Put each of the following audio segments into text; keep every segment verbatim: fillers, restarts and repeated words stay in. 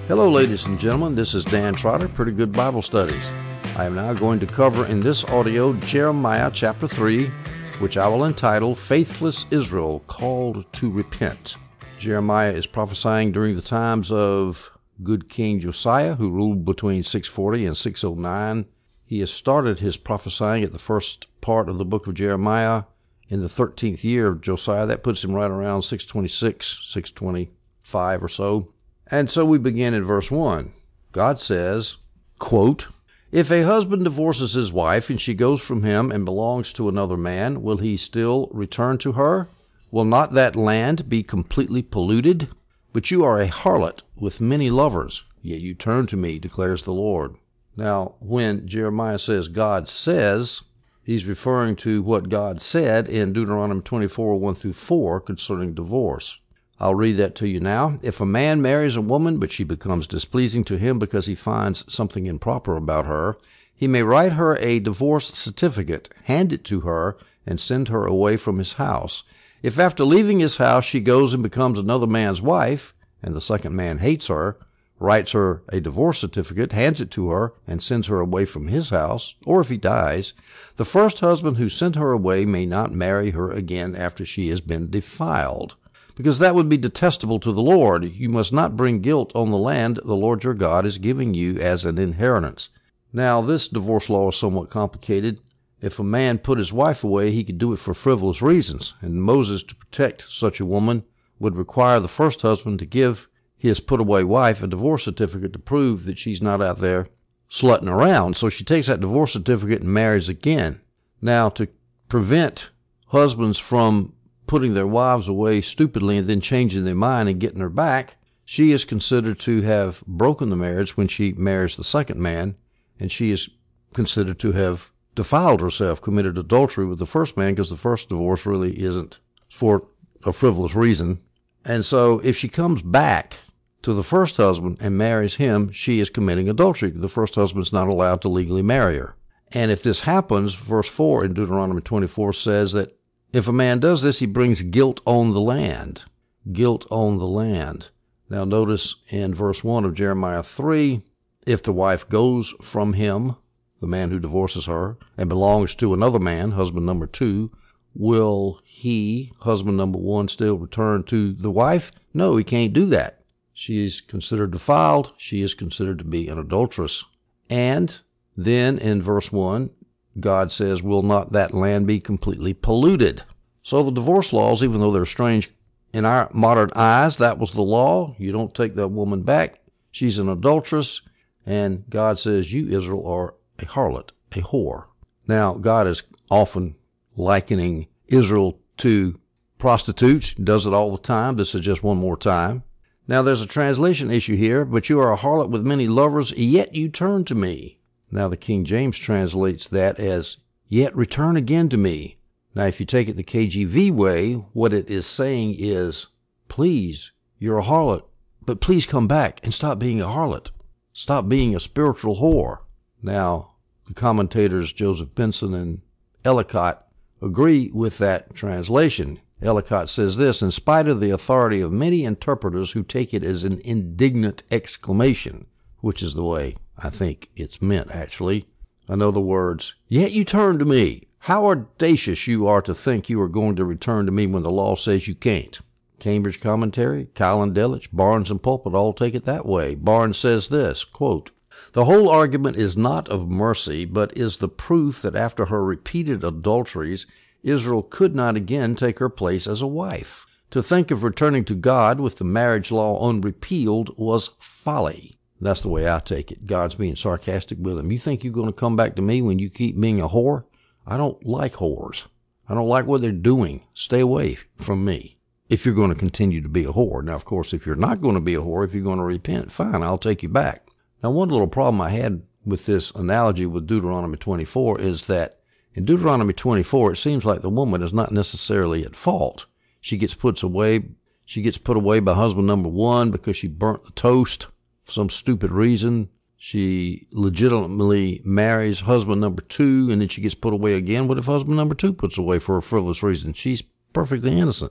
Hello, ladies and gentlemen. This is Dan Trotter, Pretty Good Bible Studies. I am now going to cover in this audio Jeremiah chapter three, which I will entitle Faithless Israel Called to Repent. Jeremiah is prophesying during the times of good King Josiah, who ruled between six forty and six oh nine. He has started his prophesying at the first part of the book of Jeremiah in the thirteenth year of Josiah. That puts him right around six twenty-six, six twenty-five or so. And so we begin in verse one. God says, quote, "If a husband divorces his wife and she goes from him and belongs to another man, will he still return to her? Will not that land be completely polluted? But you are a harlot with many lovers, yet you turn to me, declares the Lord." Now, when Jeremiah says God says, he's referring to what God said in Deuteronomy twenty-four, one through four concerning divorce. I'll read that to you now. "If a man marries a woman, but she becomes displeasing to him because he finds something improper about her, he may write her a divorce certificate, hand it to her, and send her away from his house. If after leaving his house she goes and becomes another man's wife, and the second man hates her, writes her a divorce certificate, hands it to her, and sends her away from his house, or if he dies, the first husband who sent her away may not marry her again after she has been defiled, because that would be detestable to the Lord. You must not bring guilt on the land the Lord your God is giving you as an inheritance." Now, this divorce law is somewhat complicated. If a man put his wife away, he could do it for frivolous reasons, and Moses, to protect such a woman, would require the first husband to give his put-away wife a divorce certificate to prove that she's not out there slutting around. So she takes that divorce certificate and marries again. Now, to prevent husbands from putting their wives away stupidly and then changing their mind and getting her back, she is considered to have broken the marriage when she marries the second man, and she is considered to have defiled herself, committed adultery with the first man, because the first divorce really isn't for a frivolous reason. And so if she comes back to the first husband and marries him, she is committing adultery. The first husband is not allowed to legally marry her. And if this happens, verse four in Deuteronomy twenty-four says that if a man does this, he brings guilt on the land. Guilt on the land. Now notice in verse one of Jeremiah three, if the wife goes from him, the man who divorces her, and belongs to another man, husband number two, will he, husband number one, still return to the wife? No, he can't do that. She is considered defiled. She is considered to be an adulteress. And then in verse one, God says, will not that land be completely polluted? So the divorce laws, even though they're strange in our modern eyes, that was the law. You don't take that woman back. She's an adulteress. And God says, you, Israel, are a harlot, a whore. Now, God is often likening Israel to prostitutes. He does it all the time. This is just one more time. Now, there's a translation issue here. "But you are a harlot with many lovers, yet you turn to me." Now, the King James translates that as, "Yet return again to me." Now, if you take it the K J V way, what it is saying is, please, you're a harlot, but please come back and stop being a harlot. Stop being a spiritual whore. Now, the commentators Joseph Benson and Ellicott agree with that translation. Ellicott says this, "In spite of the authority of many interpreters who take it as an indignant exclamation," which is the way I think it's meant, actually. In other words, "Yet you turn to me. How audacious you are to think you are going to return to me when the law says you can't." Cambridge Commentary, Keil and Delitzsch, Barnes and Pulpit all take it that way. Barnes says this, quote, "The whole argument is not of mercy, but is the proof that after her repeated adulteries, Israel could not again take her place as a wife. To think of returning to God with the marriage law unrepealed was folly." That's the way I take it. God's being sarcastic with him. You think you're going to come back to me when you keep being a whore? I don't like whores. I don't like what they're doing. Stay away from me if you're going to continue to be a whore. Now, of course, if you're not going to be a whore, if you're going to repent, fine, I'll take you back. Now, one little problem I had with this analogy with Deuteronomy twenty-four is that in Deuteronomy twenty-four, it seems like the woman is not necessarily at fault. She gets put away, she gets put away by husband number one because she burnt the toast for some stupid reason. She legitimately marries husband number two, and then she gets put away again. What if husband number two puts away for a frivolous reason? She's perfectly innocent.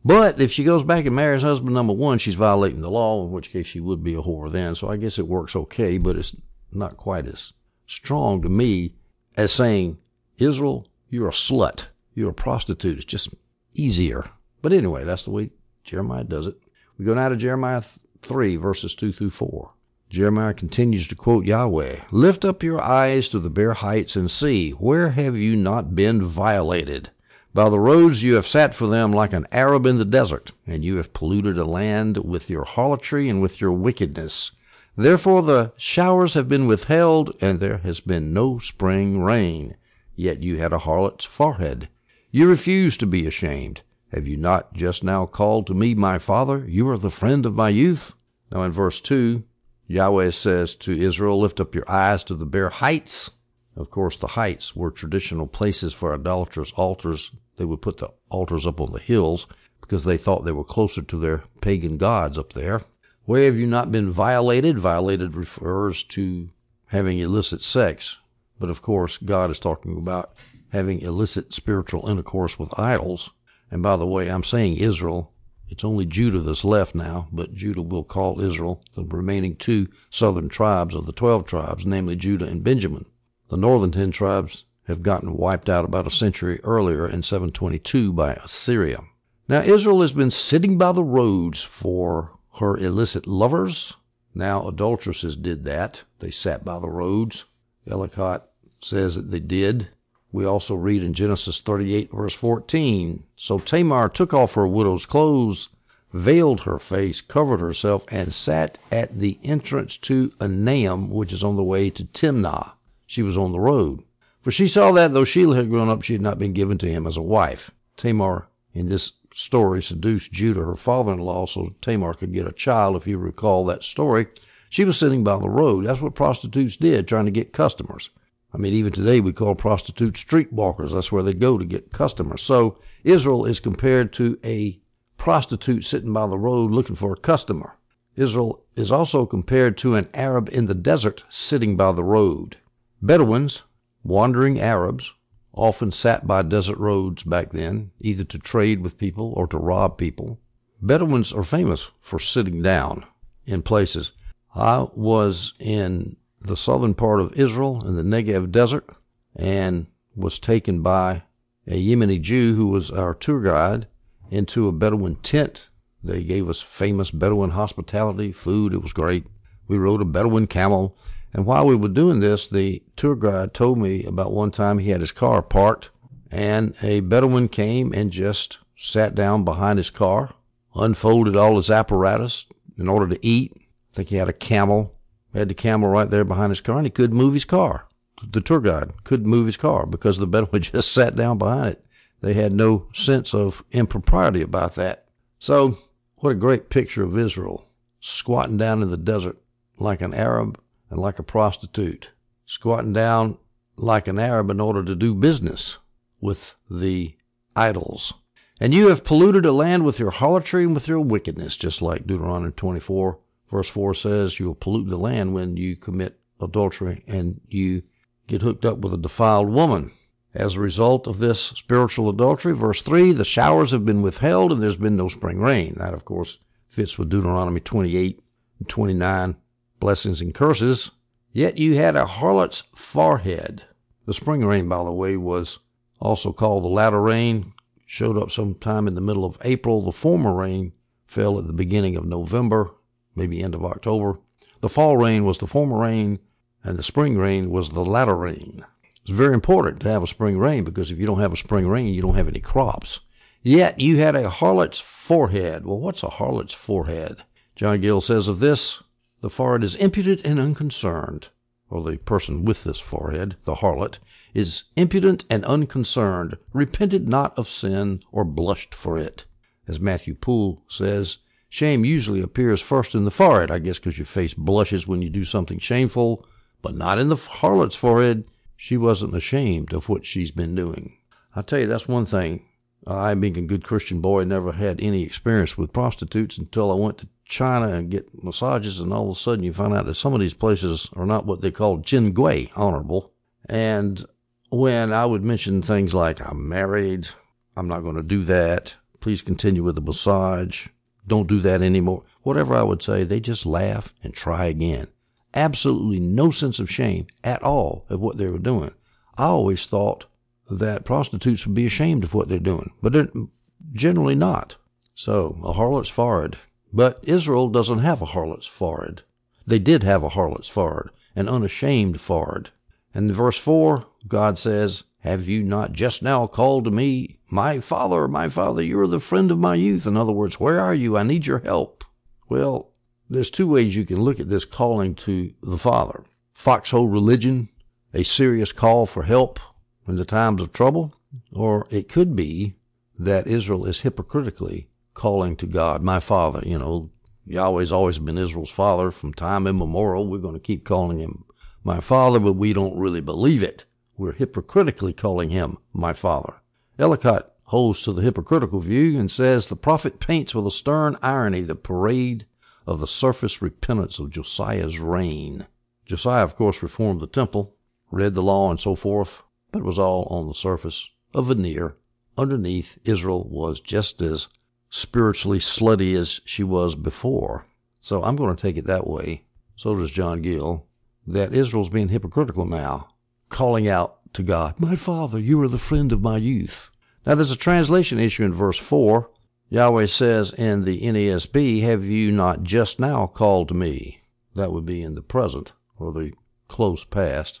But if she goes back and marries husband number one, she's violating the law, in which case she would be a whore then. So I guess it works okay, but it's not quite as strong to me as saying, Israel, you're a slut. You're a prostitute. It's just easier. But anyway, that's the way Jeremiah does it. We go now to Jeremiah three, verses two through four. Jeremiah continues to quote Yahweh, "Lift up your eyes to the bare heights and see, where have you not been violated? By the roads you have sat for them like an Arab in the desert, and you have polluted a land with your harlotry and with your wickedness. Therefore the showers have been withheld, and there has been no spring rain. Yet you had a harlot's forehead. You refused to be ashamed. Have you not just now called to me, my father? You are the friend of my youth." Now in verse two, Yahweh says to Israel, "Lift up your eyes to the bare heights." Of course, the heights were traditional places for idolaters' altars. They would put the altars up on the hills because they thought they were closer to their pagan gods up there. Where have you not been violated? Violated refers to having illicit sex. But of course, God is talking about having illicit spiritual intercourse with idols. And by the way, I'm saying Israel. It's only Judah that's left now, but Judah will call Israel the remaining two southern tribes of the twelve tribes, namely Judah and Benjamin. The northern ten tribes have gotten wiped out about a century earlier in seven twenty-two by Assyria. Now Israel has been sitting by the roads for her illicit lovers. Now adulteresses did that. They sat by the roads. Ellicott says that they did. We also read in Genesis thirty-eight, verse fourteen, "So Tamar took off her widow's clothes, veiled her face, covered herself, and sat at the entrance to Enaim, which is on the way to Timnah." She was on the road. For she saw that, though Shelah had grown up, she had not been given to him as a wife. Tamar, in this story, seduced Judah, her father-in-law, so Tamar could get a child, if you recall that story. She was sitting by the road. That's what prostitutes did, trying to get customers. I mean, even today we call prostitutes streetwalkers. That's where they go to get customers. So Israel is compared to a prostitute sitting by the road looking for a customer. Israel is also compared to an Arab in the desert sitting by the road. Bedouins, wandering Arabs, often sat by desert roads back then, either to trade with people or to rob people. Bedouins are famous for sitting down in places. I was in the southern part of Israel in the Negev desert and was taken by a Yemeni Jew who was our tour guide into a Bedouin tent. They gave us famous Bedouin hospitality, food. It was great. We rode a Bedouin camel. And while we were doing this, the tour guide told me about one time he had his car parked and a Bedouin came and just sat down behind his car, unfolded all his apparatus in order to eat. I think he had a camel. Had the camel right there behind his car, and he couldn't move his car. The tour guide couldn't move his car because the Bedouin just sat down behind it. They had no sense of impropriety about that. So, what a great picture of Israel, squatting down in the desert like an Arab and like a prostitute, squatting down like an Arab in order to do business with the idols. "And you have polluted a land with your harlotry and with your wickedness," just like Deuteronomy twenty-four. Verse four says you will pollute the land when you commit adultery and you get hooked up with a defiled woman. As a result of this spiritual adultery, verse three, "The showers have been withheld and there's been no spring rain." That, of course, fits with Deuteronomy twenty-eight and twenty-nine, blessings and curses. "Yet you had a harlot's forehead." The spring rain, by the way, was also called the latter rain. Showed up sometime in the middle of April. The former rain fell at the beginning of November, maybe end of October. The fall rain was the former rain, and the spring rain was the latter rain. It's very important to have a spring rain because if you don't have a spring rain, you don't have any crops. "Yet you had a harlot's forehead." Well, what's a harlot's forehead? John Gill says of this, "The forehead is impudent and unconcerned," or the person with this forehead, the harlot, is impudent and unconcerned, repented not of sin or blushed for it. As Matthew Poole says, shame usually appears first in the forehead, I guess because your face blushes when you do something shameful, but not in the harlot's forehead. She wasn't ashamed of what she's been doing. I tell you, that's one thing. I, being a good Christian boy, never had any experience with prostitutes until I went to China and get massages, and all of a sudden you find out that some of these places are not what they call Jin Gui, honorable. And when I would mention things like, "I'm married, I'm not going to do that, please continue with the massage. Don't do that anymore. Whatever I would say, they just laugh and try again. Absolutely no sense of shame at all of what they were doing. I always thought that prostitutes would be ashamed of what they're doing, but they're generally not. So, a harlot's forehead. But Israel doesn't have a harlot's forehead. They did have a harlot's forehead, an unashamed forehead. And in verse four, God says, have you not just now called to me, my father, my father, you are the friend of my youth? In other words, where are you? I need your help. Well, there's two ways you can look at this calling to the Father. Foxhole religion, a serious call for help in the times of trouble, or it could be that Israel is hypocritically calling to God, my Father. You know, Yahweh's always been Israel's father from time immemorial. We're going to keep calling him my Father, but we don't really believe it. We're hypocritically calling him my Father. Ellicott holds to the hypocritical view and says the prophet paints with a stern irony the parade of the surface repentance of Josiah's reign. Josiah, of course, reformed the temple, read the law and so forth, but it was all on the surface, a veneer. Underneath, Israel was just as spiritually slutty as she was before. So I'm going to take it that way. So does John Gill, that Israel's being hypocritical now, calling out to God, my Father, you are the friend of my youth. Now there's a translation issue in verse four. Yahweh says in the N A S B, have you not just now called to me? That would be in the present or the close past.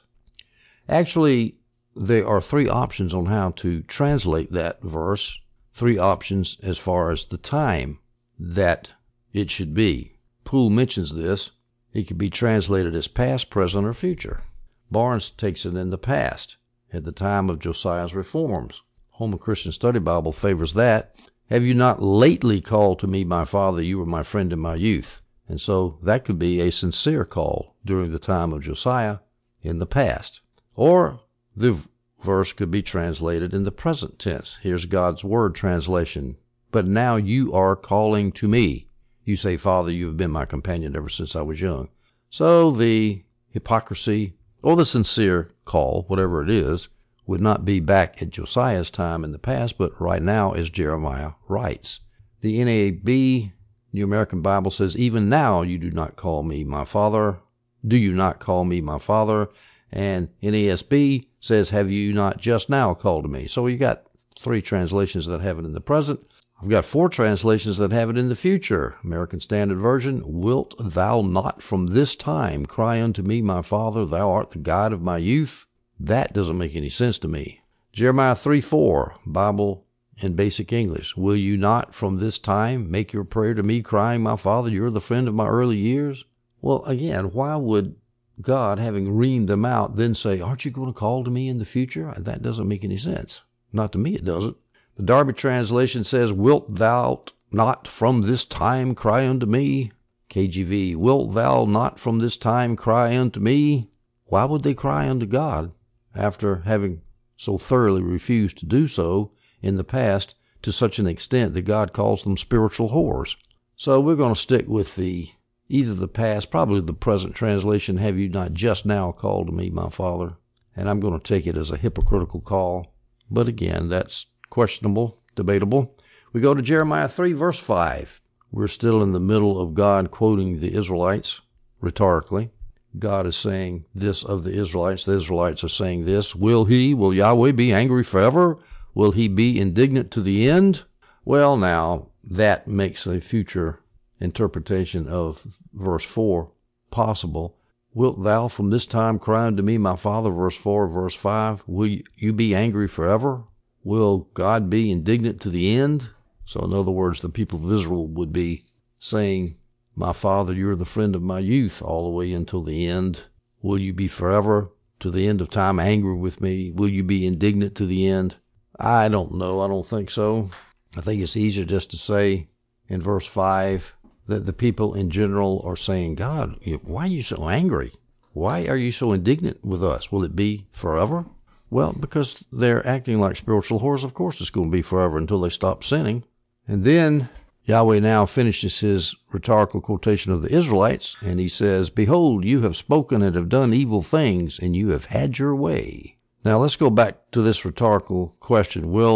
Actually, there are three options on how to translate that verse. Three options as far as the time that it should be. Poole mentions this. It could be translated as past, present, or future. Barnes takes it in the past, at the time of Josiah's reforms. Holman Christian Study Bible favors that. Have you not lately called to me, my Father, you were my friend in my youth? And so that could be a sincere call during the time of Josiah in the past. Or the verse could be translated in the present tense. Here's God's Word translation. But now you are calling to me. You say, Father, you have been my companion ever since I was young. So the hypocrisy or the sincere call, whatever it is, would not be back at Josiah's time in the past, but right now as Jeremiah writes. The N A B, New American Bible, says, even now you do not call me my Father. Do you not call me my Father? And N A S B says, have you not just now called to me? So you got three translations that have it in the present. I've got four translations that have it in the future. American Standard Version, wilt thou not from this time cry unto me, my Father, thou art the God of my youth? That doesn't make any sense to me. Jeremiah three four, Bible in Basic English. Will you not from this time make your prayer to me, crying, my Father, you're the friend of my early years? Well, again, why would God, having reamed them out, then say, aren't you going to call to me in the future? That doesn't make any sense. Not to me, it doesn't. The Darby translation says, wilt thou not from this time cry unto me? K J V, wilt thou not from this time cry unto me? Why would they cry unto God after having so thoroughly refused to do so in the past to such an extent that God calls them spiritual whores? So we're going to stick with the either the past, probably the present translation, have you not just now called to me, my Father? And I'm going to take it as a hypocritical call. But again, that's questionable, debatable. We go to Jeremiah three, verse five. We're still in the middle of God quoting the Israelites rhetorically. God is saying this of the Israelites. The Israelites are saying this. Will he, will Yahweh be angry forever? Will he be indignant to the end? Well, now, that makes a future interpretation of verse four possible. Wilt thou from this time cry unto me, my Father, verse four, verse five? Will you be angry forever? Will God be indignant to the end? So in other words, the people of Israel would be saying, my Father, you're the friend of my youth all the way until the end. Will you be forever to the end of time angry with me? Will you be indignant to the end? I don't know. I don't think so. I think it's easier just to say in verse five that the people in general are saying, God, why are you so angry? Why are you so indignant with us? Will it be forever? Well, because they're acting like spiritual whores. Of course it's going to be forever until they stop sinning. And then Yahweh now finishes his rhetorical quotation of the Israelites, and he says, behold, you have spoken and have done evil things, and you have had your way. Now let's go back to this rhetorical question. Will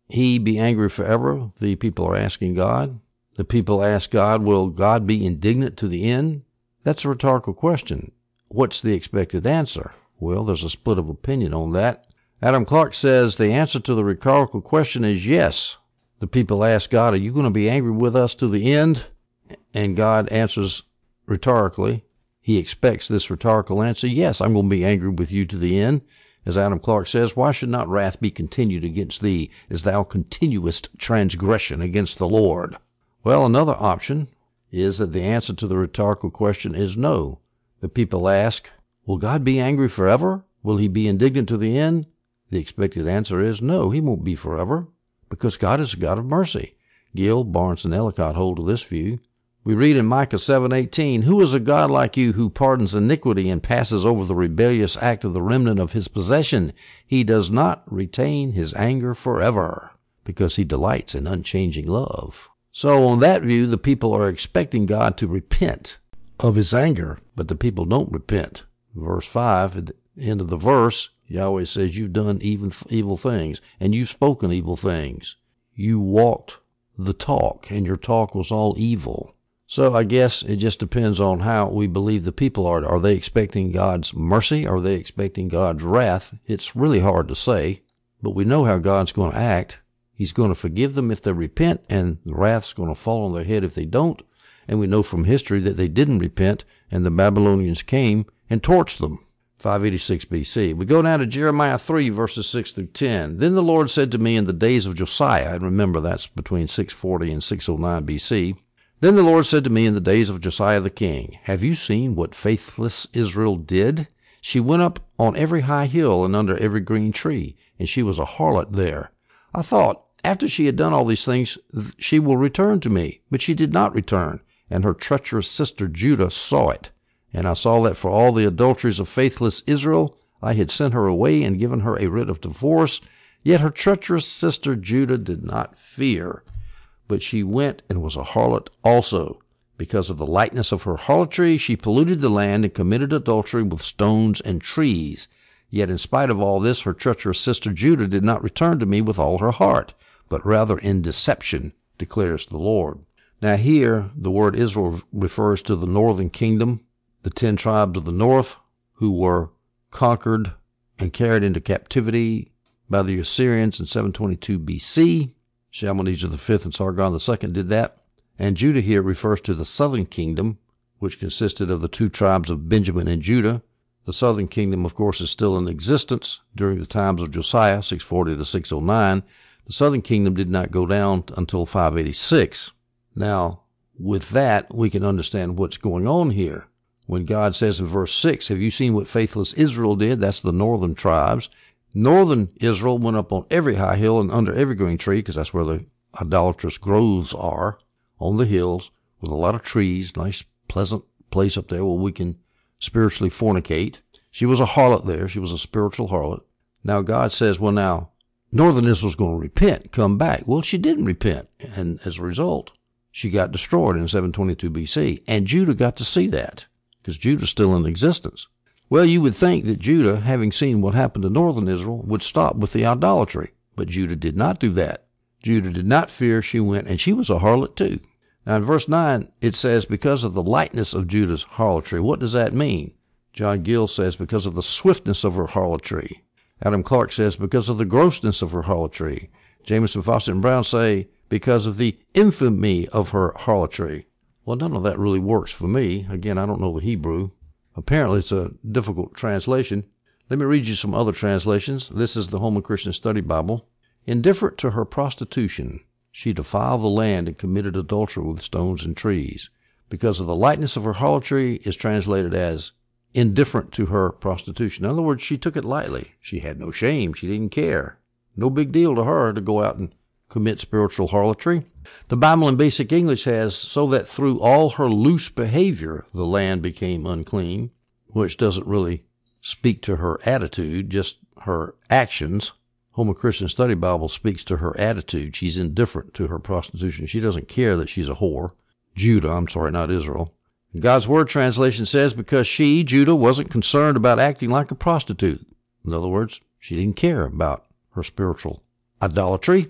he be angry forever? The people are asking God. The people ask God, will God be indignant to the end? That's a rhetorical question. What's the expected answer? Well, there's a split of opinion on that. Adam Clarke says the answer to the rhetorical question is yes. The people ask God, are you going to be angry with us to the end? And God answers rhetorically. He expects this rhetorical answer. Yes, I'm going to be angry with you to the end. As Adam Clarke says, why should not wrath be continued against thee, as thou continuest transgression against the Lord? Well, another option is that the answer to the rhetorical question is no. The people ask, will God be angry forever? Will he be indignant to the end? The expected answer is no, he won't be forever, because God is a God of mercy. Gill, Barnes, and Ellicott hold to this view. We read in Micah seven eighteen, who is a God like you who pardons iniquity and passes over the rebellious act of the remnant of his possession? He does not retain his anger forever, because he delights in unchanging love. So on that view, the people are expecting God to repent of his anger, but the people don't repent. Verse five, at the end of the verse, Yahweh says, you've done even evil things, and you've spoken evil things. You walked the talk, and your talk was all evil. So I guess it just depends on how we believe the people are. Are they expecting God's mercy? Are they expecting God's wrath? It's really hard to say, but we know how God's going to act. He's going to forgive them if they repent, and the wrath's going to fall on their head if they don't. And we know from history that they didn't repent, and the Babylonians came and torched them. five eighty-six B C. We go down to Jeremiah three, verses six through ten. Then the Lord said to me in the days of Josiah, and remember that's between six forty and six oh nine B C, Then the Lord said to me in the days of Josiah the king, have you seen what faithless Israel did? She went up on every high hill and under every green tree, and she was a harlot there. I thought, after she had done all these things, she will return to me. But she did not return, and her treacherous sister Judah saw it. And I saw that for all the adulteries of faithless Israel, I had sent her away and given her a writ of divorce. Yet her treacherous sister Judah did not fear. But she went and was a harlot also. Because of the lightness of her harlotry, she polluted the land and committed adultery with stones and trees. Yet in spite of all this, her treacherous sister Judah did not return to me with all her heart, but rather in deception, declares the Lord. Now here, the word Israel refers to the northern kingdom, the ten tribes of the north, who were conquered and carried into captivity by the Assyrians in seven twenty-two B C. Shalmaneser the fifth and Sargon the second did that. And Judah here refers to the southern kingdom, which consisted of the two tribes of Benjamin and Judah. The southern kingdom, of course, is still in existence during the times of Josiah, six forty to six oh nine. The southern kingdom did not go down until five eighty-six. Now, with that, we can understand what's going on here. When God says in verse six, have you seen what faithless Israel did? That's the northern tribes. Northern Israel went up on every high hill and under every green tree, because that's where the idolatrous groves are, on the hills, with a lot of trees, nice, pleasant place up there where we can spiritually fornicate. She was a harlot there. She was a spiritual harlot. Now God says, well, now, northern Israel's going to repent, come back. Well, she didn't repent, and as a result, she got destroyed in seven twenty-two B C, and Judah got to see that, because Judah's still in existence. Well, you would think that Judah, having seen what happened to northern Israel, would stop with the idolatry, but Judah did not do that. Judah did not fear. She went, and she was a harlot too. Now in verse nine, it says, because of the lightness of Judah's harlotry. What does that mean? John Gill says, because of the swiftness of her harlotry. Adam Clarke says, because of the grossness of her harlotry. Jameson, Fawcett, and Brown say, because of the infamy of her harlotry. Well, none of that really works for me. Again, I don't know the Hebrew. Apparently, it's a difficult translation. Let me read you some other translations. This is the Holman Christian Study Bible. Indifferent to her prostitution, she defiled the land and committed adultery with stones and trees. Because of the lightness of her harlotry is translated as indifferent to her prostitution. In other words, she took it lightly. She had no shame. She didn't care. No big deal to her to go out and commit spiritual harlotry. The Bible in Basic English has, so that through all her loose behavior, the land became unclean, which doesn't really speak to her attitude, just her actions. Holman Christian Study Bible speaks to her attitude. She's indifferent to her prostitution. She doesn't care that she's a whore. Judah, I'm sorry, not Israel. God's Word translation says, because she, Judah, wasn't concerned about acting like a prostitute. In other words, she didn't care about her spiritual idolatry.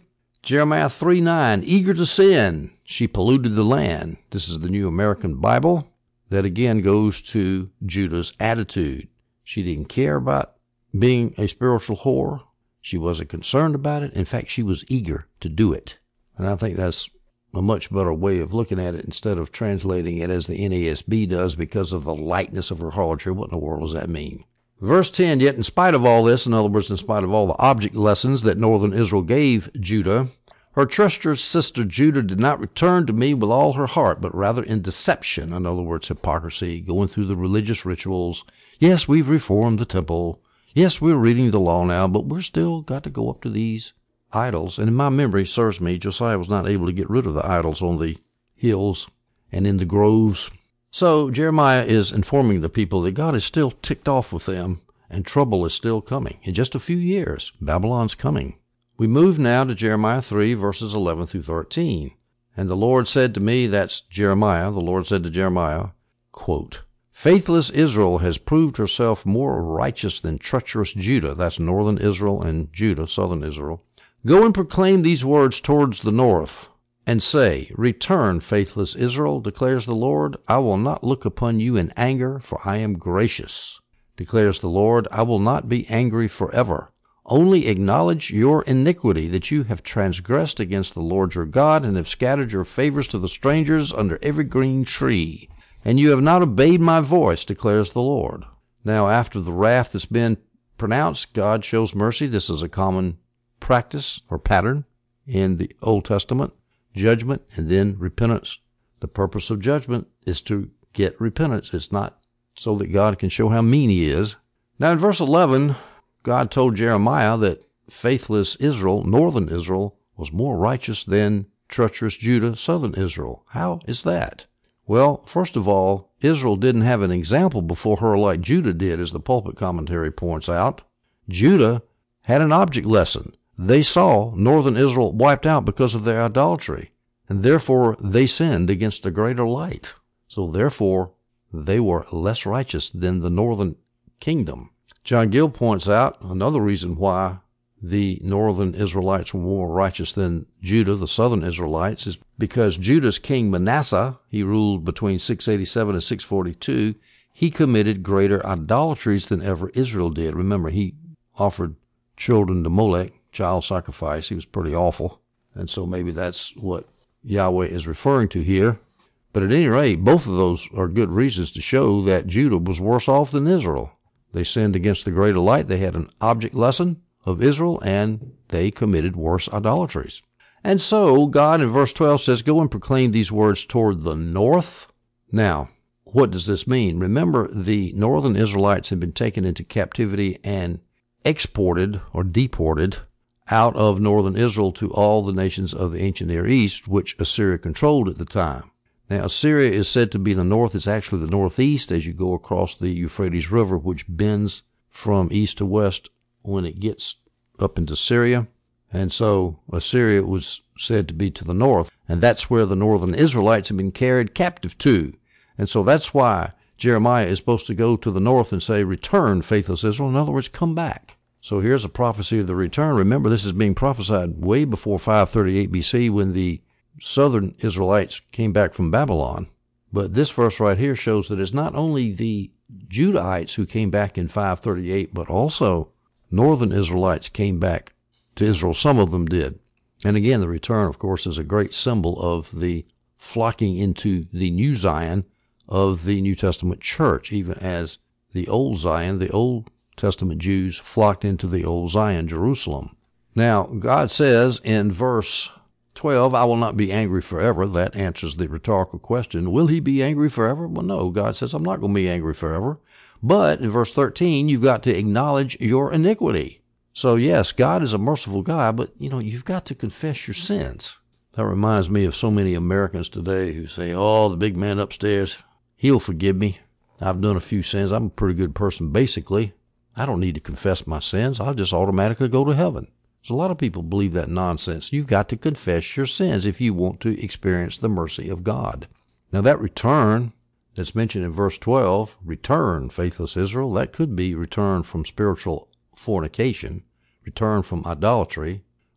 Jeremiah three nine, eager to sin, she polluted the land. This is the New American Bible. That again goes to Judah's attitude. She didn't care about being a spiritual whore. She wasn't concerned about it. In fact, she was eager to do it. And I think that's a much better way of looking at it instead of translating it as the N A S B does because of the lightness of her harlotry. What in the world does that mean? Verse ten, yet in spite of all this, in other words, in spite of all the object lessons that northern Israel gave Judah, her treacherous sister Judah did not return to me with all her heart, but rather in deception, in other words, hypocrisy, going through the religious rituals. Yes, we've reformed the temple. Yes, we're reading the law now, but we're still got to go up to these idols. And in my memory serves me, Josiah was not able to get rid of the idols on the hills and in the groves. So Jeremiah is informing the people that God is still ticked off with them and trouble is still coming. In just a few years, Babylon's coming. We move now to Jeremiah three, verses eleven through thirteen. And the Lord said to me, that's Jeremiah, the Lord said to Jeremiah, quote, faithless Israel has proved herself more righteous than treacherous Judah. That's northern Israel and Judah, southern Israel. Go and proclaim these words towards the north, and say, return, faithless Israel, declares the Lord. I will not look upon you in anger, for I am gracious, declares the Lord. I will not be angry forever. Only acknowledge your iniquity, that you have transgressed against the Lord your God, and have scattered your favors to the strangers under every green tree. And you have not obeyed my voice, declares the Lord. Now, after the wrath that's been pronounced, God shows mercy. This is a common practice or pattern in the Old Testament. Judgment and then repentance. The purpose of judgment is to get repentance. It's not so that God can show how mean he is. Now, in verse eleven, God told Jeremiah that faithless Israel, northern Israel, was more righteous than treacherous Judah, southern Israel. How is that? Well, first of all, Israel didn't have an example before her like Judah did, as the pulpit commentary points out. Judah had an object lesson. They saw northern Israel wiped out because of their idolatry, and therefore they sinned against a greater light. So therefore, they were less righteous than the northern kingdom. John Gill points out another reason why the northern Israelites were more righteous than Judah, the southern Israelites, is because Judah's king Manasseh, he ruled between six eighty-seven and six forty-two, he committed greater idolatries than ever Israel did. Remember, he offered children to Molech, child sacrifice. He was pretty awful. And so maybe that's what Yahweh is referring to here. But at any rate, both of those are good reasons to show that Judah was worse off than Israel. They sinned against the greater light. They had an object lesson of Israel, and they committed worse idolatries. And so God in verse twelve says, go and proclaim these words toward the north. Now, what does this mean? Remember, the northern Israelites had been taken into captivity and exported or deported out of northern Israel to all the nations of the ancient Near East, which Assyria controlled at the time. Now, Assyria is said to be the north. It's actually the northeast as you go across the Euphrates River, which bends from east to west when it gets up into Syria. And so Assyria was said to be to the north, and that's where the northern Israelites have been carried captive to. And so that's why Jeremiah is supposed to go to the north and say, return, faithless Israel. In other words, come back. So here's a prophecy of the return. Remember, this is being prophesied way before five thirty-eight B C when the southern Israelites came back from Babylon. But this verse right here shows that it's not only the Judahites who came back in five thirty-eight, but also northern Israelites came back to Israel. Some of them did. And again, the return, of course, is a great symbol of the flocking into the new Zion of the New Testament church, even as the old Zion, the Old Testament Jews flocked into the old Zion, Jerusalem. Now, God says in verse twelve, I will not be angry forever. That answers the rhetorical question. Will he be angry forever? Well, no. God says, I'm not going to be angry forever. But in verse thirteen, you've got to acknowledge your iniquity. So yes, God is a merciful God, but you know, you've got to confess your sins. That reminds me of so many Americans today who say, oh, the big man upstairs, he'll forgive me. I've done a few sins. I'm a pretty good person, basically. I don't need to confess my sins. I'll just automatically go to heaven. So a lot of people believe that nonsense. You've got to confess your sins if you want to experience the mercy of God. Now that return that's mentioned in verse twelve, return, faithless Israel, that could be return from spiritual fornication, return from idolatry,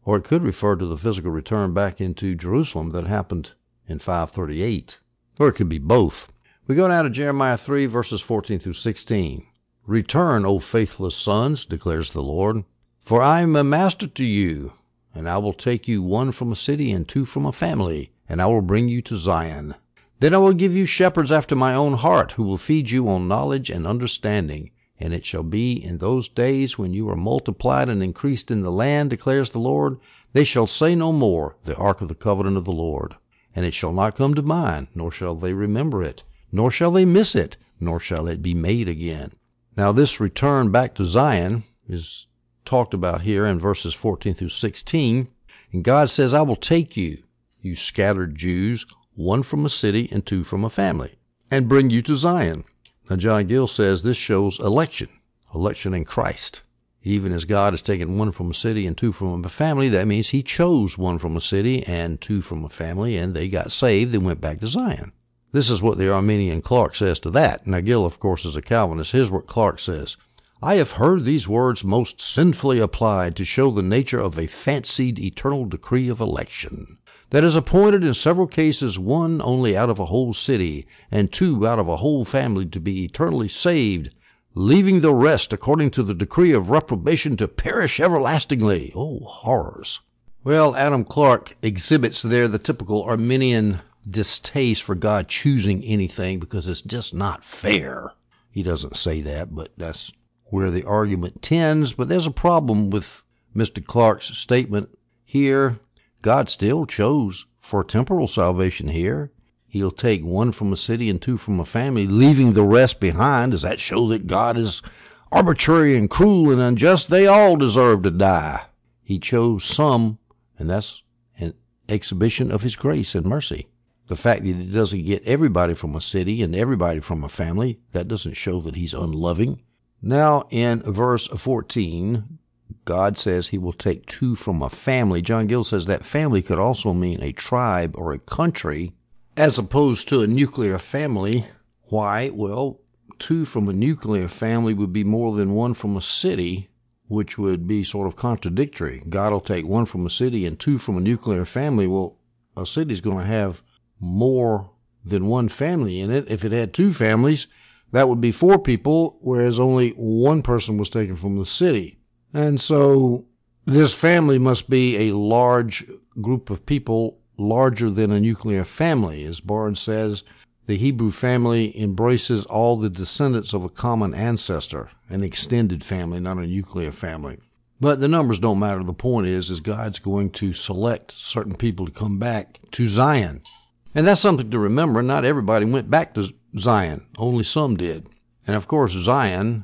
Or it could refer to the physical return back into Jerusalem that happened in five thirty-eight. Or it could be both. We go now to Jeremiah three, verses fourteen through sixteen. Return, O faithless sons, declares the Lord, for I am a master to you, and I will take you one from a city and two from a family, and I will bring you to Zion. Then I will give you shepherds after my own heart, who will feed you on knowledge and understanding. And it shall be in those days when you are multiplied and increased in the land, declares the Lord, they shall say no more, the ark of the covenant of the Lord. And it shall not come to mind, nor shall they remember it, nor shall they miss it, nor shall it be made again. Now this return back to Zion is talked about here in verses fourteen through sixteen. And God says, I will take you, you scattered Jews, one from a city and two from a family, and bring you to Zion. Now, John Gill says this shows election, election in Christ. Even as God has taken one from a city and two from a family, that means he chose one from a city and two from a family, and they got saved and went back to Zion. This is what the Arminian Clarke says to that. Now, Gill, of course, is a Calvinist. Here's what Clarke says. I have heard these words most sinfully applied to show the nature of a fancied eternal decree of election, that is appointed in several cases one only out of a whole city, and two out of a whole family to be eternally saved, leaving the rest according to the decree of reprobation to perish everlastingly. Oh, horrors. Well, Adam Clarke exhibits there the typical Arminian distaste for God choosing anything because it's just not fair. He doesn't say that, but that's where the argument tends. But there's a problem with Mister Clarke's statement here. God still chose for temporal salvation here. He'll take one from a city and two from a family, leaving the rest behind. Does that show that God is arbitrary and cruel and unjust? They all deserve to die. He chose some, and that's an exhibition of his grace and mercy. The fact that he doesn't get everybody from a city and everybody from a family, that doesn't show that he's unloving. Now in verse fourteen, God says he will take two from a family. John Gill says that family could also mean a tribe or a country, as opposed to a nuclear family. Why? Well, two from a nuclear family would be more than one from a city, which would be sort of contradictory. God will take one from a city and two from a nuclear family. Well, a city's going to have more than one family in it. If it had two families, that would be four people, whereas only one person was taken from the city. And so this family must be a large group of people, larger than a nuclear family. As Barnes says, the Hebrew family embraces all the descendants of a common ancestor, an extended family, not a nuclear family. But the numbers don't matter. The point is, is God's going to select certain people to come back to Zion. And that's something to remember. Not everybody went back to Zion. Only some did. And of course, Zion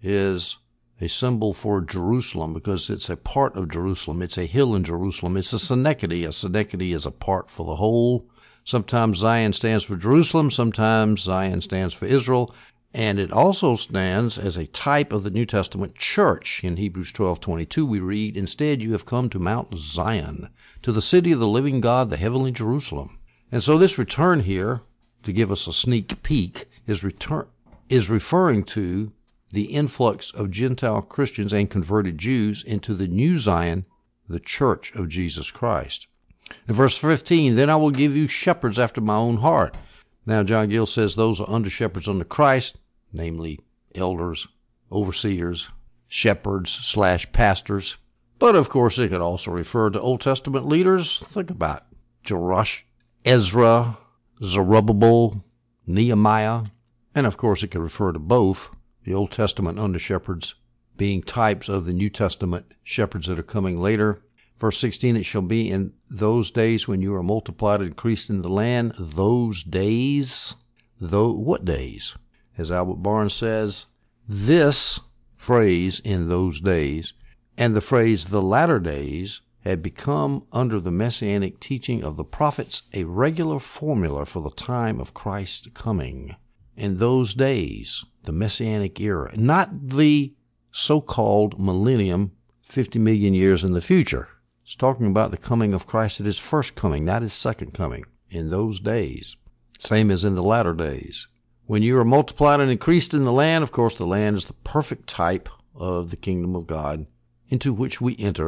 is a symbol for Jerusalem because it's a part of Jerusalem. It's a hill in Jerusalem. It's a synecdoche. A synecdoche is a part for the whole. Sometimes Zion stands for Jerusalem. Sometimes Zion stands for Israel. And it also stands as a type of the New Testament church. In Hebrews twelve twenty-two, we read, "Instead you have come to Mount Zion, to the city of the living God, the heavenly Jerusalem." And so this return here, to give us a sneak peek, is return is referring to the influx of Gentile Christians and converted Jews into the new Zion, the church of Jesus Christ. In verse fifteen, "Then I will give you shepherds after my own heart." Now, John Gill says those are under shepherds under Christ, namely elders, overseers, shepherds slash pastors. But, of course, it could also refer to Old Testament leaders. Think about Jerush, Ezra, Zerubbabel, Nehemiah. And, of course, it could refer to both, the Old Testament under shepherds being types of the New Testament shepherds that are coming later. Verse sixteen, "It shall be in those days when you are multiplied and increased in the land." Those days? Though, what days? As Albert Barnes says, this phrase, "in those days," and the phrase, "the latter days," had become, under the messianic teaching of the prophets, a regular formula for the time of Christ's coming. In those days, the messianic era, not the so-called millennium, fifty million years in the future. It's talking about the coming of Christ at his first coming, not his second coming. In those days. Same as in the latter days. When you are multiplied and increased in the land, of course, the land is the perfect type of the kingdom of God, into which we enter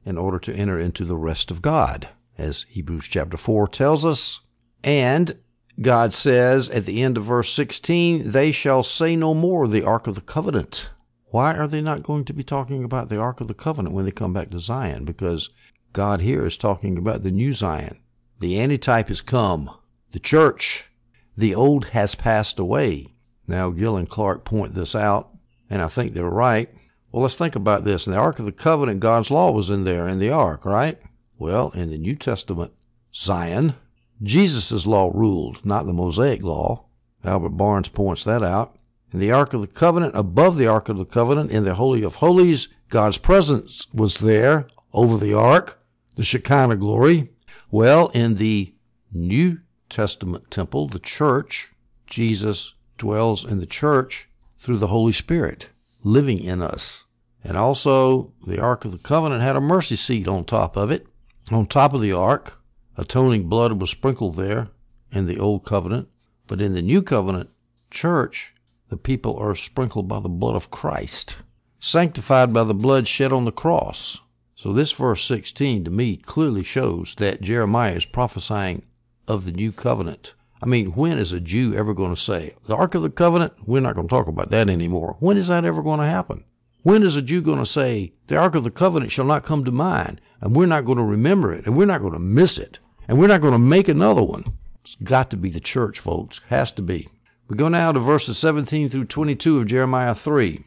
in order to enter into the rest of God, as Hebrews chapter four tells us. And God says at the end of verse sixteen, they shall say no more the Ark of the Covenant. Why are they not going to be talking about the Ark of the Covenant when they come back to Zion? Because God here is talking about the new Zion. The antitype has come. The church. The old has passed away. Now, Gill and Clark point this out, and I think they're right. Well, let's think about this. In the Ark of the Covenant, God's law was in there in the Ark, right? Well, in the New Testament, Zion, Jesus' law ruled, not the Mosaic law. Albert Barnes points that out. In the Ark of the Covenant, above the Ark of the Covenant, in the Holy of Holies, God's presence was there over the Ark, the Shekinah glory. Well, in the New Testament temple, the church, Jesus dwells in the church through the Holy Spirit, living in us. And also, the Ark of the Covenant had a mercy seat on top of it. On top of the Ark, atoning blood was sprinkled there in the Old Covenant. But in the New Covenant church, the people are sprinkled by the blood of Christ, sanctified by the blood shed on the cross. So this verse sixteen to me clearly shows that Jeremiah is prophesying of the new covenant. I mean, when is a Jew ever going to say, the Ark of the Covenant? We're not going to talk about that anymore. When is that ever going to happen? When is a Jew going to say, the Ark of the Covenant shall not come to mind, and we're not going to remember it, and we're not going to miss it, and we're not going to make another one? It's got to be the church, folks. Has to be. We go now to verses seventeen through twenty-two of Jeremiah three.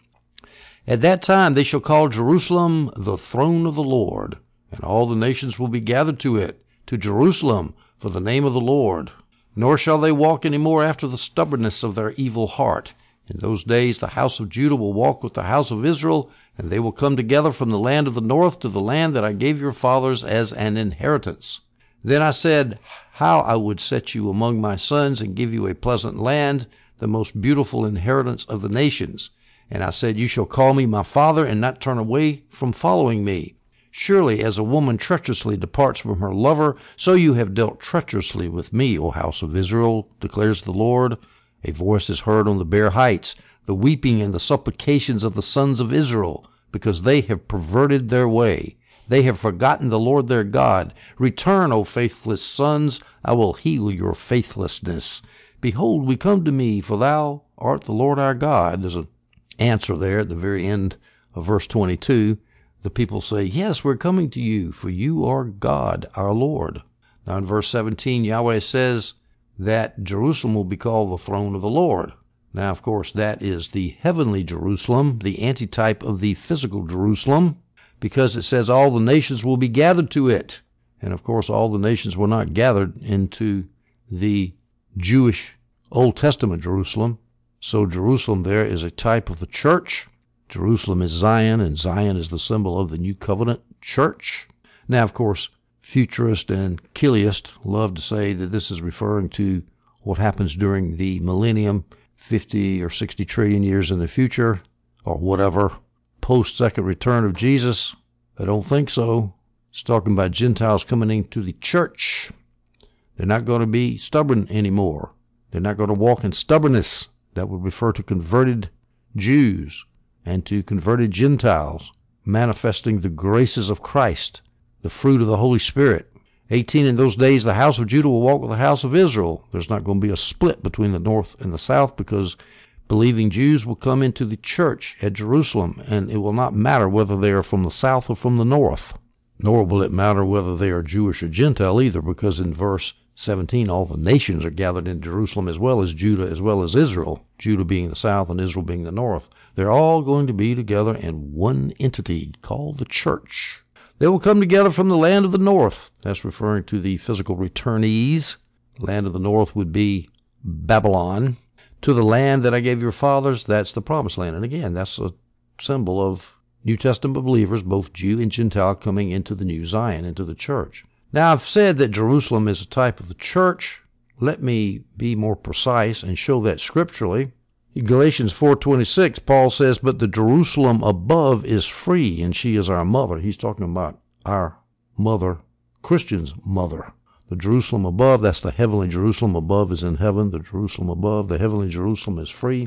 At that time they shall call Jerusalem the throne of the Lord, and all the nations will be gathered to it, to Jerusalem, for the name of the Lord. Nor shall they walk any more after the stubbornness of their evil heart. In those days the house of Judah will walk with the house of Israel, and they will come together from the land of the north to the land that I gave your fathers as an inheritance. Then I said, how I would set you among my sons and give you a pleasant land, the most beautiful inheritance of the nations. And I said, you shall call me my father and not turn away from following me. Surely as a woman treacherously departs from her lover, so you have dealt treacherously with me, O house of Israel, declares the Lord. A voice is heard on the bare heights, the weeping and the supplications of the sons of Israel, because they have perverted their way. They have forgotten the Lord their God. Return, O faithless sons, I will heal your faithlessness. Behold, we come to me, for thou art the Lord our God. There's an answer there at the very end of verse twenty-two. The people say, yes, we're coming to you, for you are God, our Lord. Now in verse seventeen, Yahweh says that Jerusalem will be called the throne of the Lord. Now, of course, that is the heavenly Jerusalem, the antitype of the physical Jerusalem, because it says all the nations will be gathered to it. And, of course, all the nations were not gathered into the Jewish Old Testament Jerusalem. So Jerusalem there is a type of the church. Jerusalem is Zion, and Zion is the symbol of the New Covenant church. Now, of course, futurists and Kiliists love to say that this is referring to what happens during the millennium, fifty or sixty trillion years in the future, or whatever, post-second return of Jesus. I don't think so. It's talking about Gentiles coming into the church. They're not going to be stubborn anymore. They're not going to walk in stubbornness. That would refer to converted Jews and to converted Gentiles, manifesting the graces of Christ, the fruit of the Holy Spirit. eighteen, in those days the house of Judah will walk with the house of Israel. There's not going to be a split between the north and the south, because believing Jews will come into the church at Jerusalem, and it will not matter whether they are from the south or from the north. Nor will it matter whether they are Jewish or Gentile either, because in verse seventeen, all the nations are gathered in Jerusalem, as well as Judah, as well as Israel, Judah being the south and Israel being the north. They're all going to be together in one entity called the church. They will come together from the land of the north. That's referring to the physical returnees. Land of the north would be Babylon. To the land that I gave your fathers, that's the promised land. And again, that's a symbol of New Testament believers, both Jew and Gentile, coming into the new Zion, into the church. Now, I've said that Jerusalem is a type of the church. Let me be more precise and show that scripturally. In Galatians four twenty-six, Paul says, but the Jerusalem above is free, and she is our mother. He's talking about our mother, Christian's mother. The Jerusalem above, that's the heavenly Jerusalem above, is in heaven. The Jerusalem above, the heavenly Jerusalem, is free.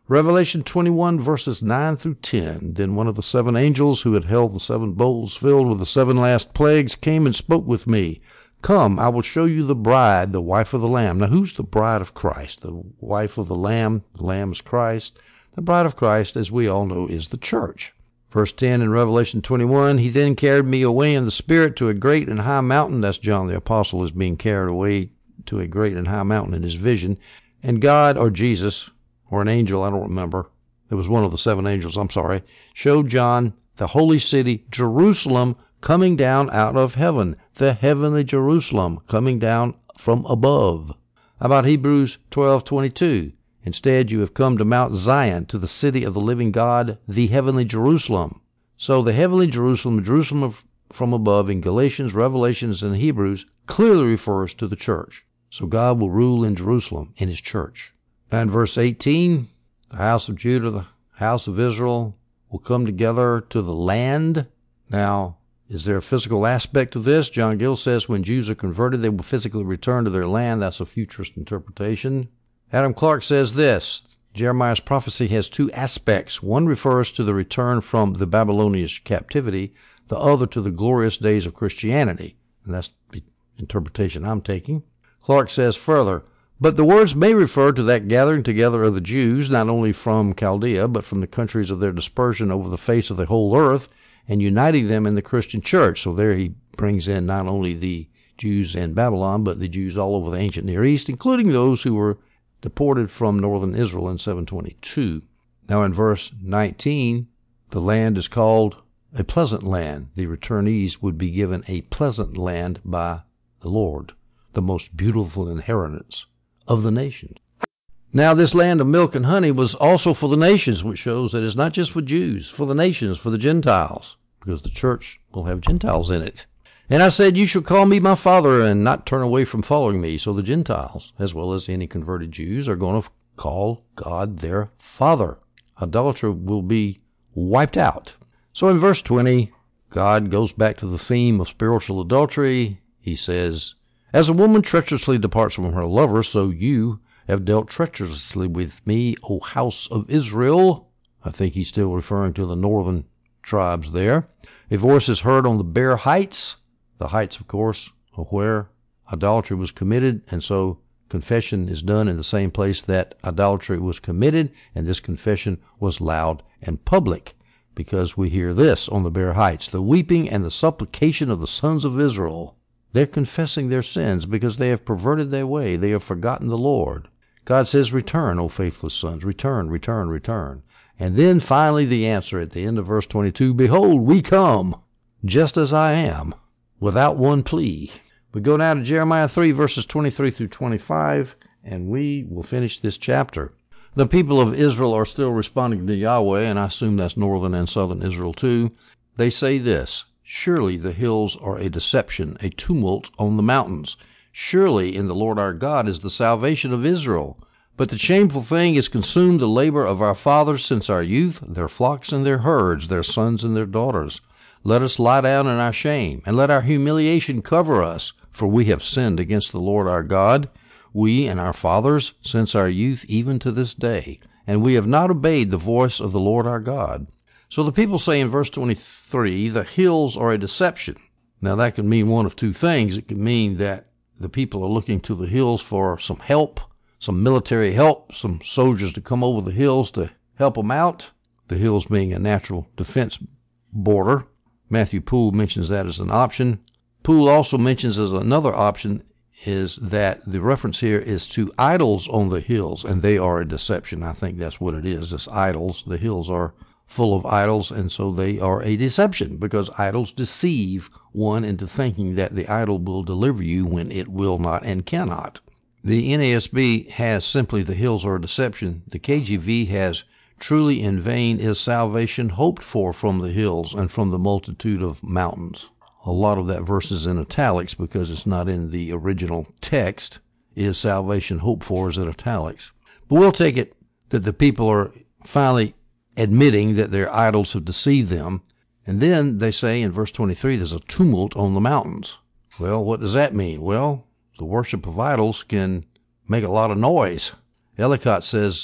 Revelation twenty-one, verses nine through ten. Then one of the seven angels who had held the seven bowls filled with the seven last plagues came and spoke with me. Come, I will show you the bride, the wife of the Lamb. Now, who's the bride of Christ? The wife of the Lamb. The Lamb is Christ. The bride of Christ, as we all know, is the church. Verse ten in Revelation twenty-one, he then carried me away in the Spirit to a great and high mountain. That's John the Apostle is being carried away to a great and high mountain in his vision. And God, or Jesus, or an angel, I don't remember. It was one of the seven angels, I'm sorry, showed John the holy city, Jerusalem, coming down out of heaven, the heavenly Jerusalem, coming down from above. How about Hebrews twelve twenty-two? Instead, you have come to Mount Zion, to the city of the living God, the heavenly Jerusalem. So the heavenly Jerusalem, Jerusalem of, from above, in Galatians, Revelations, and Hebrews, clearly refers to the church. So God will rule in Jerusalem, in his church. And verse eighteen, the house of Judah, the house of Israel, will come together to the land. Now, is there a physical aspect to this? John Gill says when Jews are converted, they will physically return to their land. That's a futurist interpretation. Adam Clark says this, Jeremiah's prophecy has two aspects. One refers to the return from the Babylonian captivity, the other to the glorious days of Christianity. And that's the interpretation I'm taking. Clark says further, but the words may refer to that gathering together of the Jews, not only from Chaldea, but from the countries of their dispersion over the face of the whole earth, and uniting them in the Christian church. So there he brings in not only the Jews in Babylon, but the Jews all over the ancient Near East, including those who were deported from northern Israel in seven twenty-two. Now in verse nineteen, the land is called a pleasant land. The returnees would be given a pleasant land by the Lord, the most beautiful inheritance of the nations. Now this land of milk and honey was also for the nations, which shows that it's not just for Jews, for the nations, for the Gentiles, because the church will have Gentiles in it. And I said, you shall call me my father and not turn away from following me. So the Gentiles, as well as any converted Jews, are going to call God their father. Idolatry will be wiped out. So in verse twenty, God goes back to the theme of spiritual adultery. He says, as a woman treacherously departs from her lover, so you have dealt treacherously with me, O house of Israel. I think he's still referring to the northern tribes there. A voice is heard on the bare heights. The heights, of course, are where idolatry was committed, and so confession is done in the same place that idolatry was committed, and this confession was loud and public, because we hear this on the bare heights, the weeping and the supplication of the sons of Israel. They're confessing their sins because they have perverted their way. They have forgotten the Lord. God says, return, O faithless sons, return, return, return. And then finally the answer at the end of verse twenty-two, behold, we come, just as I am, without one plea. We go now to Jeremiah three, verses twenty-three through twenty-five, and we will finish this chapter. The people of Israel are still responding to Yahweh, and I assume that's northern and southern Israel too. They say this, surely the hills are a deception, a tumult on the mountains. Surely in the Lord our God is the salvation of Israel. But the shameful thing is consumed the labor of our fathers since our youth, their flocks and their herds, their sons and their daughters. Let us lie down in our shame, and let our humiliation cover us, for we have sinned against the Lord our God, we and our fathers, since our youth even to this day, and we have not obeyed the voice of the Lord our God. So the people say in verse twenty-three, the hills are a deception. Now that could mean one of two things. It could mean that the people are looking to the hills for some help, some military help, some soldiers to come over the hills to help them out, the hills being a natural defense border. Matthew Poole mentions that as an option. Poole also mentions as another option is that the reference here is to idols on the hills, and they are a deception. I think that's what it is, just idols. The hills are full of idols, and so they are a deception, because idols deceive one into thinking that the idol will deliver you when it will not and cannot. The N A S B has simply the hills are a deception. The K J V has truly in vain is salvation hoped for from the hills and from the multitude of mountains. A lot of that verse is in italics because it's not in the original text. Is salvation hoped for is in italics. But we'll take it that the people are finally admitting that their idols have deceived them. And then they say in verse twenty-three, there's a tumult on the mountains. Well, what does that mean? Well, the worship of idols can make a lot of noise. Ellicott says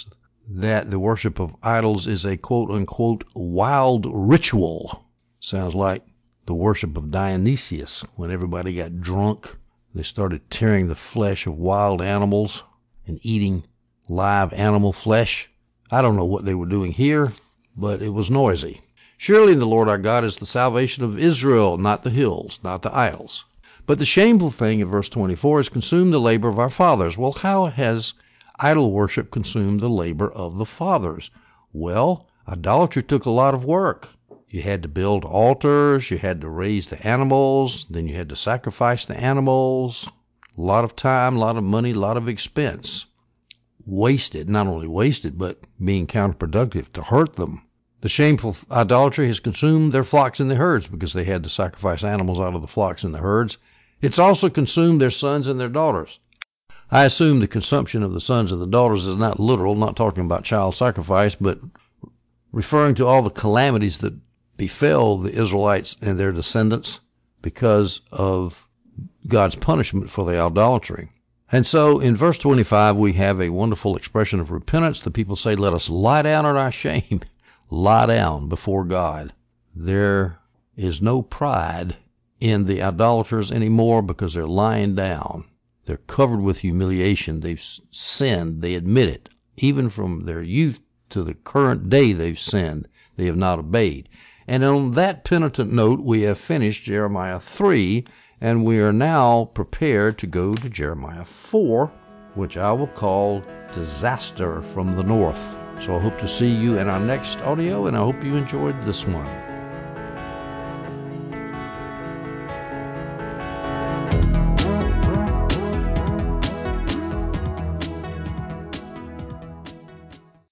that the worship of idols is a quote-unquote wild ritual. Sounds like the worship of Dionysius. When everybody got drunk, they started tearing the flesh of wild animals and eating live animal flesh. I don't know what they were doing here, but it was noisy. Surely the Lord our God is the salvation of Israel, not the hills, not the idols. But the shameful thing in verse twenty-four is consumed the labor of our fathers. Well, how has idol worship consumed the labor of the fathers? Well, idolatry took a lot of work. You had to build altars, you had to raise the animals, then you had to sacrifice the animals. A lot of time, a lot of money, a lot of expense. Wasted, not only wasted, but being counterproductive to hurt them. The shameful idolatry has consumed their flocks and their herds because they had to sacrifice animals out of the flocks and the herds. It's also consumed their sons and their daughters. I assume the consumption of the sons and the daughters is not literal, not talking about child sacrifice, but referring to all the calamities that befell the Israelites and their descendants because of God's punishment for the idolatry. And so in verse twenty-five, we have a wonderful expression of repentance. The people say, let us lie down in our shame, lie down before God. There is no pride in the idolaters anymore because they're lying down. They're covered with humiliation. They've sinned. They admit it. Even from their youth to the current day they've sinned. They have not obeyed. And on that penitent note, we have finished Jeremiah three, and we are now prepared to go to Jeremiah four, which I will call Disaster from the North. So I hope to see you in our next audio, and I hope you enjoyed this one.